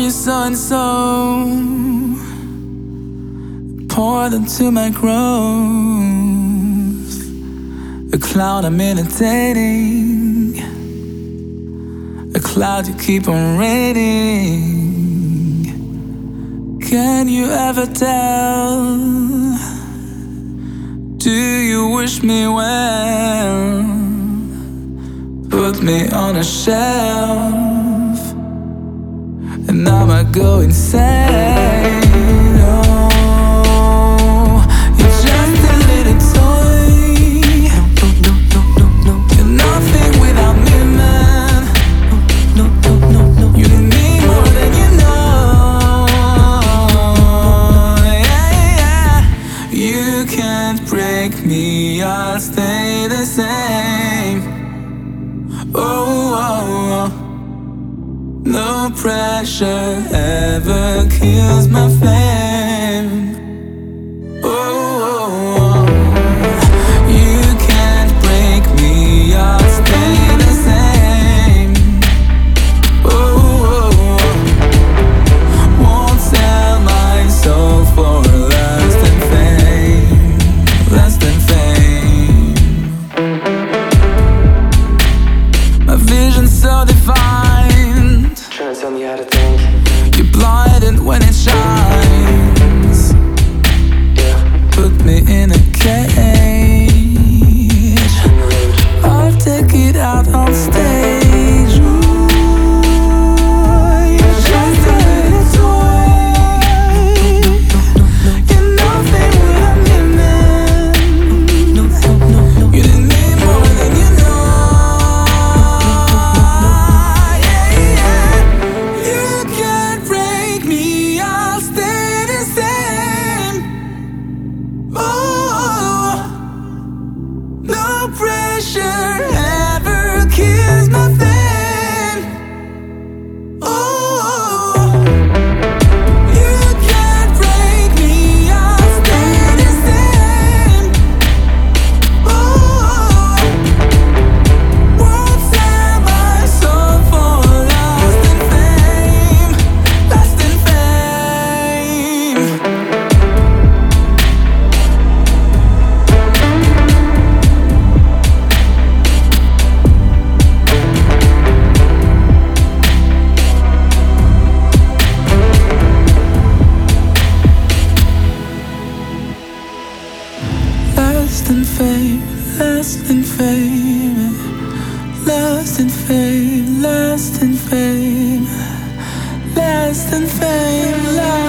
you so and so, poured into my growth, a cloud I'm imitating, a cloud you keep on raining. Can you ever tell? Do you wish me well? Put me on a shelf, and now I go insane. Oh, you're just a little toy. You're nothing without me, man. You need me more than you know. Yeah, yeah. You can't break me, I'll stay the same. Oh, no pressure ever kills my flame. Oh, you can't break me, I'll stay the same. Oh, won't sell my soul for less than fame, less than fame. My vision's so defined, trying to tell me how to think. you're blinded when it shines. Yeah, Put me in a cage, I'll take it out on stage. Ooh, you're just a little toy. You're nothing without me, man. You need me more than you know. Yeah, yeah. You can't break me, I'll stay the same. Oh, no pressure ever kills my flame. Oh, you can't break me, I'll stay the same. Oh, won't sell my soul for less than fame, less than fame. Less than fame, less than fame, less than fame, less than fame, less than fame, less